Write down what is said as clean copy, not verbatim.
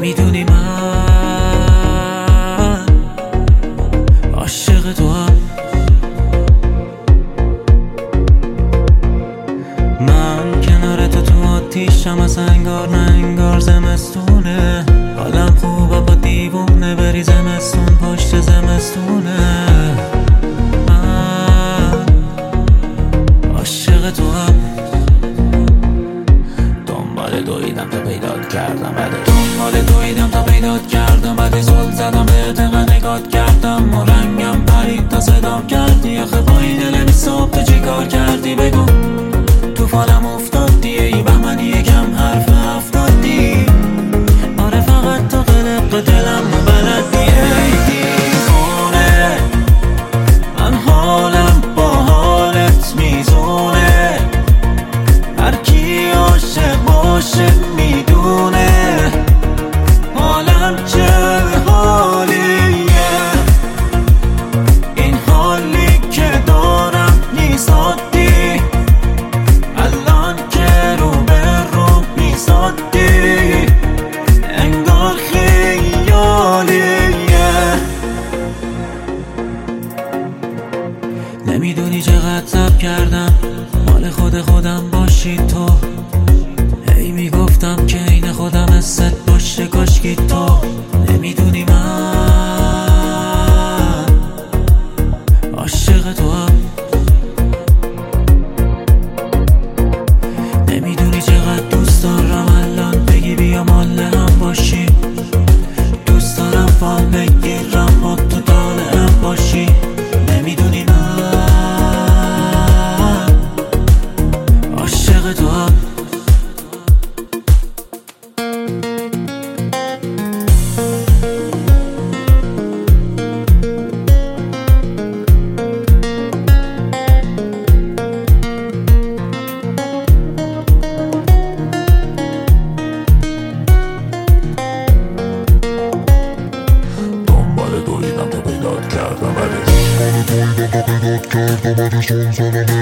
نمیدونی من عاشق تو هم. من کنار تو آتیشم، از انگار نه انگار زمستونه. حالم خوبه با دیوونه بری زمستون پشت زمستونه. من عاشق تو هم. دنبال دویدم تا پیدات کردم، دنبال دویدم تا پیدات کردم. بعد زل زدم بهت نگات کردم و رنگم پرید تا صدام کردی. آخه با این دل بی صبح تو چی کار کردی بگو؟ توفانم افتادی ای بهمنی یکم حرف افتادی. آره فقط تو قلق دلم و بلدی ای دیوونه. من حالم با حالت میزونه. هر کی عاشق باشه میدونه حالم چه حالیه. این حالی که دارم نیست عادی. الان که رو به رو میزادی انگار خیالیه. نمیدونی چقدر صبر کردم مال خودم باشی تو. هی میگفتم که این خودم حست باشه کاشکی تو. نمیدونی من عاشق تو هم. نمیدونی چقدر دوست دارم الان بگی بیا مال هم باشی. دوست دارم فال بگیرم با تو طالعم باشی. نمیدونی من عاشق تو هم. دویدم تا پیدات کردم، ولی